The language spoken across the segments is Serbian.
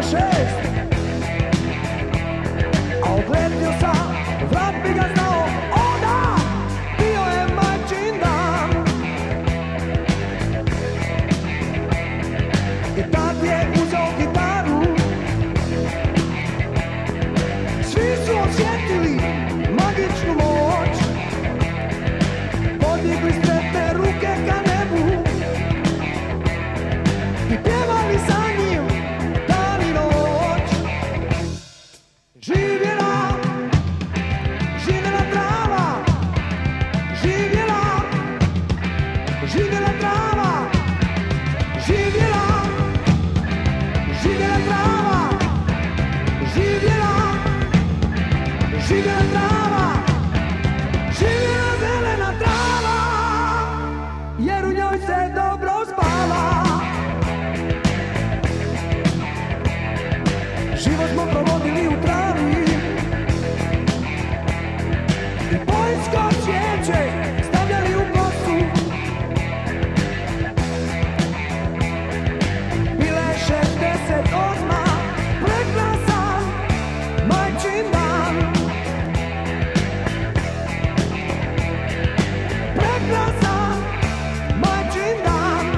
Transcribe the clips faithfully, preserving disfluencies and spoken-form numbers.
šest, a odletio sam, vrat bi ga znao, o da, bio je majčin dan. I tad je uzeo gitaru, svi su osjetili magičnu moć, podigli spretne ruke ka nebu i pjevali sa njim dan i noć. Živjela, živjela trava, živjela, živjela trava, živjela, živjela trava, živjela, živjela trava, živjela zelena trava, jer u njoj se dobro spava. Život smo provodili u travi i poljsko cvijeće stavljali u kosu. Bile šezdeset osma, prekrasan majčin dan. Prekrasan majčin dan.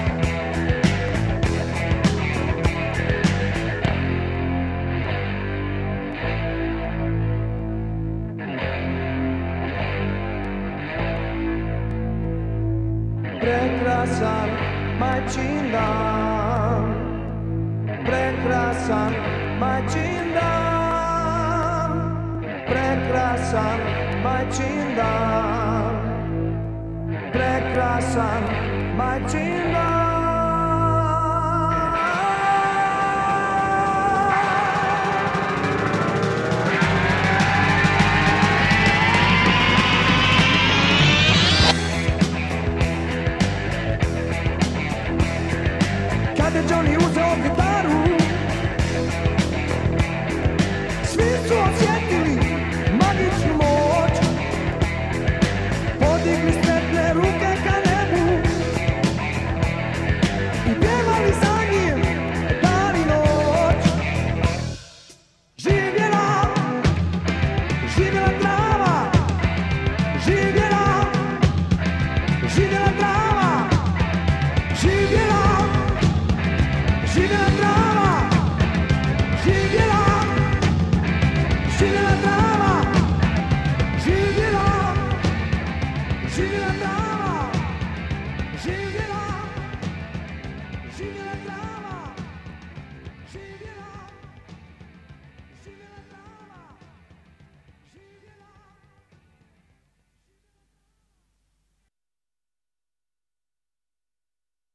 Prekrasan majčin dan. Prekrasan majčin dan. Prekrasan majčin dan. Prekrasan majčin dan.